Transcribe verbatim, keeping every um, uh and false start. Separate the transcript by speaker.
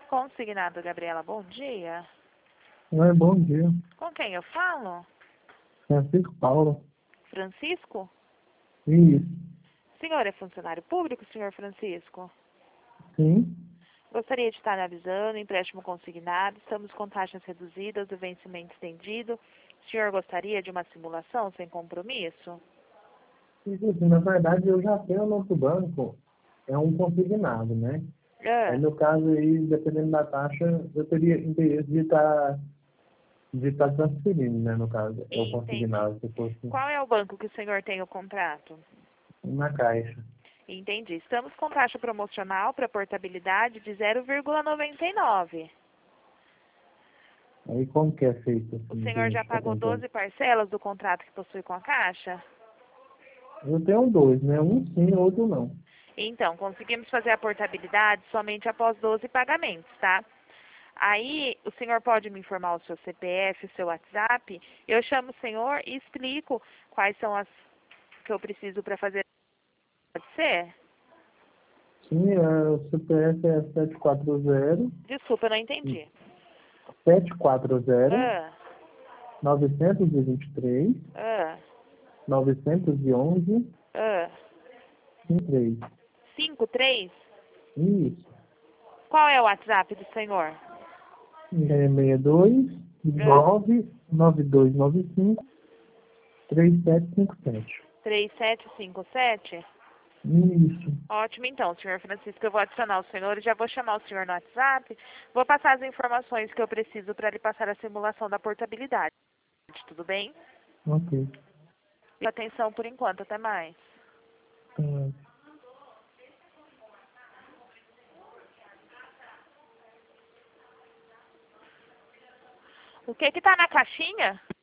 Speaker 1: Consignado, Gabriela, bom dia.
Speaker 2: Oi, bom dia.
Speaker 1: Com quem eu falo?
Speaker 2: Francisco Paulo.
Speaker 1: Francisco?
Speaker 2: Isso.
Speaker 1: Senhor é funcionário público, senhor Francisco?
Speaker 2: Sim.
Speaker 1: Gostaria de estar lhe avisando, empréstimo consignado, estamos com taxas reduzidas do vencimento estendido. O senhor gostaria de uma simulação sem compromisso?
Speaker 2: Isso, assim, na verdade, eu já tenho no outro banco. É um consignado, né? Aí,
Speaker 1: Ah,
Speaker 2: no caso aí, dependendo da taxa, eu teria interesse de estar de estar transferindo, né? No caso, é o
Speaker 1: entendi.
Speaker 2: consignado, se fosse
Speaker 1: Qual é o banco que o senhor tem o contrato?
Speaker 2: na caixa.
Speaker 1: Entendi. Estamos com taxa promocional para portabilidade de zero vírgula noventa e nove.
Speaker 2: Aí, como que é feito,
Speaker 1: O
Speaker 2: assim, que a
Speaker 1: senhor
Speaker 2: gente
Speaker 1: já
Speaker 2: está
Speaker 1: pagou
Speaker 2: tentando?
Speaker 1: doze parcelas do contrato que possui com a Caixa?
Speaker 2: Eu tenho dois, né? Um sim, outro não.
Speaker 1: Então, conseguimos fazer a portabilidade somente após doze pagamentos, tá? Aí, o senhor pode me informar o seu C P F, o seu WhatsApp, eu chamo o senhor e explico quais são as que eu preciso para fazer. Pode ser?
Speaker 2: Sim, é, o C P F é sete quatro zero,
Speaker 1: Desculpa, eu não entendi.
Speaker 2: sete quatro zero,
Speaker 1: Ah,
Speaker 2: novecentos e vinte e três,
Speaker 1: ah,
Speaker 2: novecentos e onze,
Speaker 1: ah.
Speaker 2: cinco três.
Speaker 1: cinco três?
Speaker 2: Isso.
Speaker 1: Qual é o WhatsApp do senhor?
Speaker 2: É seis dois
Speaker 1: Ah,
Speaker 2: nove nove dois nove cinco três sete cinco sete.
Speaker 1: três sete cinco sete?
Speaker 2: Isso.
Speaker 1: Ótimo, então, senhor Francisco, eu vou adicionar o senhor e já vou chamar o senhor no WhatsApp. Vou passar as informações que eu preciso para lhe passar a simulação da portabilidade. Tudo bem?
Speaker 2: Ok.
Speaker 1: Atenção por enquanto, até mais.
Speaker 2: Tá.
Speaker 1: O que que tá na caixinha?